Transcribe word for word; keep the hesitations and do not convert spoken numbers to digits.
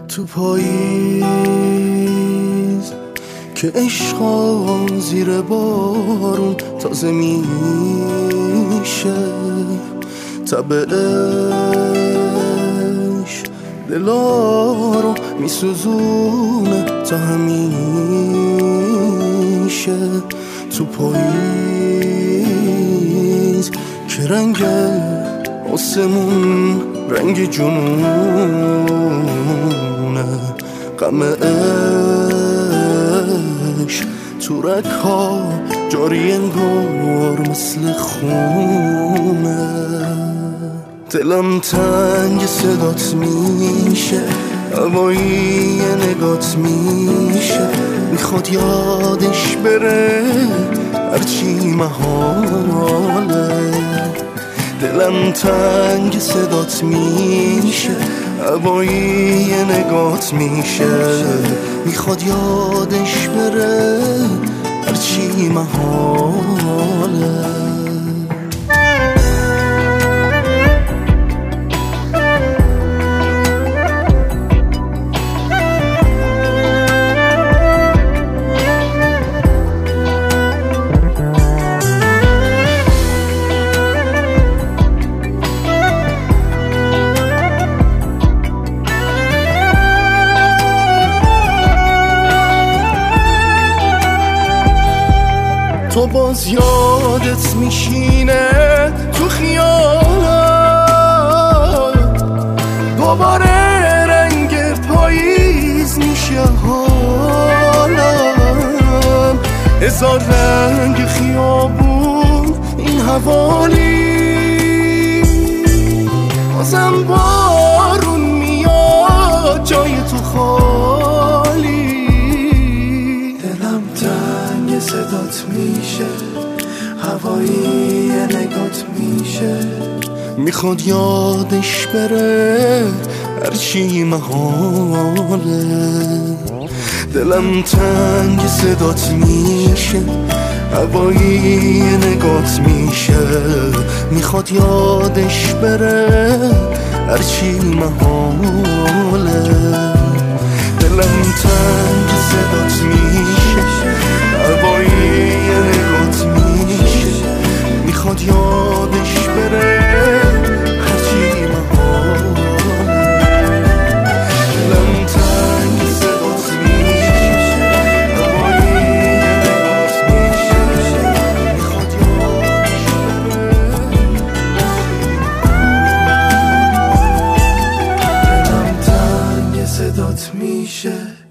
تو پاییز که عشقا زیر بارون تازه میشه، طبعش دلا رو میسوزونه تا همیشه. تو پاییز که رنگ آسمون رنگ جنونه، غم عشق تو رگ ها جاری انگار مثل خونه. دلم تنگ صدات میشه، هوایی نگات میشه، میخواد یادش بره هرچی محاله. دلم تنگ صدات میشه، هوایی نگات میشه، میخواد یادش بره هرچی محاله. تو باز یادت میشینه تو خیال، دوباره رنگ پاییز میشه حالم. هزار رنگ خیابون این حوالی، بازم بارون میاد جای تو خالی. دلم تنگ صدات میشه، هوایی نگات میشه، میخواد یادش بره هرچی محاله. دلم تنگ صدات میشه، هوایی نگات میشه، میخواد یادش بره هرچی محاله. دلم تنگ صدات میشه، هوایی نگات میشه، میخواد یادش بره هرچی محاله. دلم تنگ صدات میشه، هوایی نگات میشه، میخواد یادش بره. دلم تنگ صدات میشه،